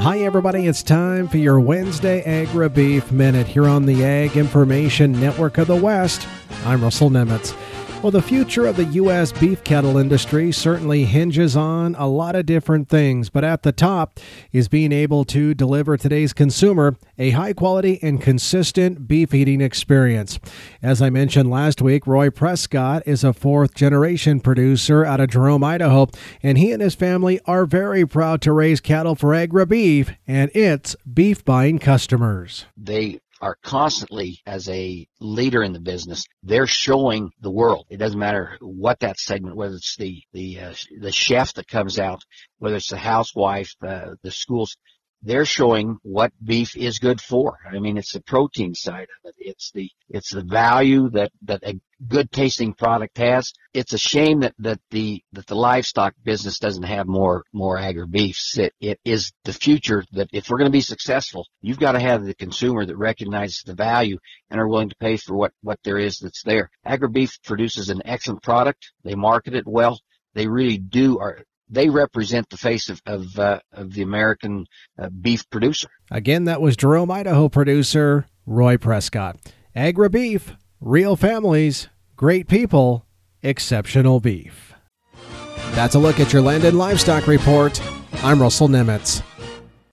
Hi, everybody. It's time for your Wednesday Agri-Beef Minute here on the Ag Information Network of the West. I'm Russell Nemitz. Well, the future of the U.S. beef cattle industry certainly hinges on a lot of different things, but at the top is being able to deliver today's consumer a high-quality and consistent beef eating experience. As I mentioned last week, Roy Prescott is a fourth-generation producer out of Jerome, Idaho, and he and his family are very proud to raise cattle for Agri-Beef and its beef-buying customers. They are constantly, as a leader in the business, they're showing the world. It doesn't matter what that segment, whether it's the chef that comes out, whether it's the housewife, the schools, they're showing what beef is good for. I mean, it's the protein side of it. It's the value that a good tasting product has. It's a shame that the livestock business doesn't have more agri-beefs. It is the future that if we're going to be successful, you've got to have the consumer that recognizes the value and are willing to pay for what there is that's there. Agri-beef produces an excellent product. They market it well. They really do They represent the face of the American beef producer. Again, that was Jerome, Idaho producer Roy Prescott. Agri-Beef, real families, great people, exceptional beef. That's a look at your Land and Livestock Report. I'm Russell Nemitz.